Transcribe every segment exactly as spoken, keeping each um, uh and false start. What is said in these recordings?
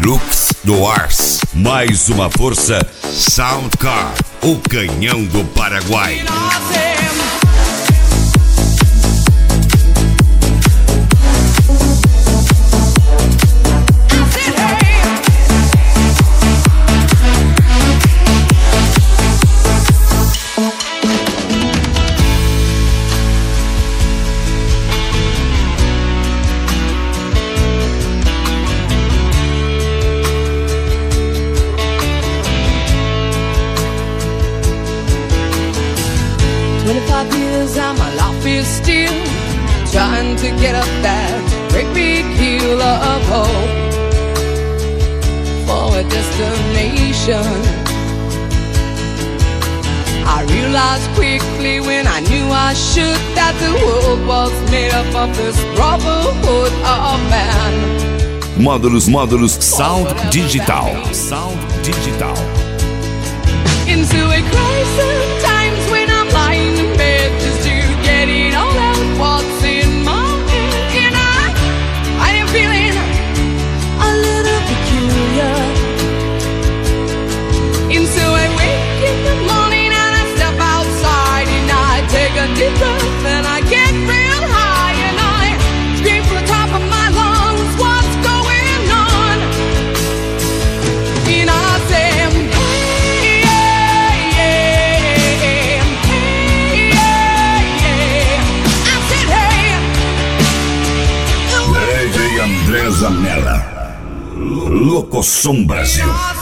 Hilux do Ars. Mais uma força Soundcar, o canhão do Paraguai. twenty-five years and my life is still trying to get up that great big hill of hope for a destination. I realized quickly when I knew I should that the world was made up of this brotherhood of man. Módulos, módulos Sound Digital. Sound Digital. Into a crisis times when I'm lying in bed just to get it all out what's in my head. And I, I am feeling a little peculiar. And so I wake in the morning and I step outside and I take a deep breath and I get real high and I scream from the top of my lungs, what's going on? And I say, Andresa Mella, Locosom Brasil.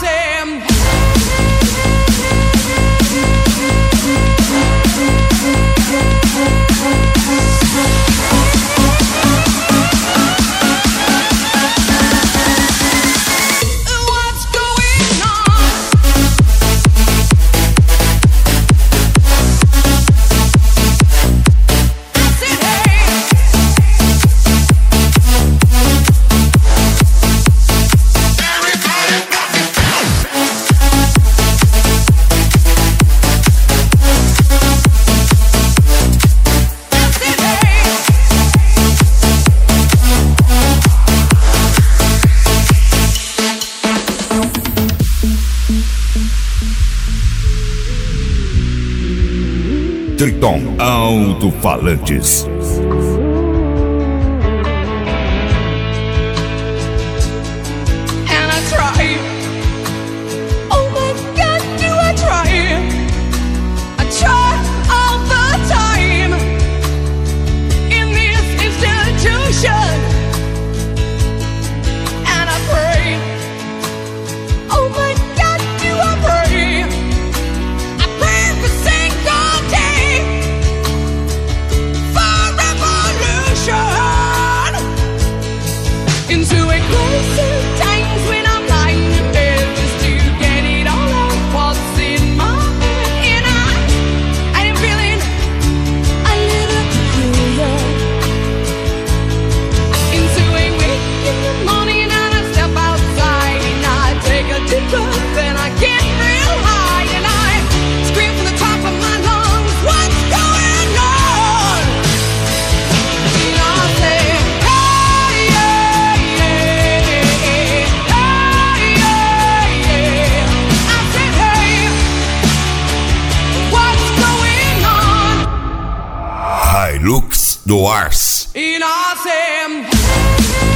Triton Alto-Falantes. Hilux do Ars. E nós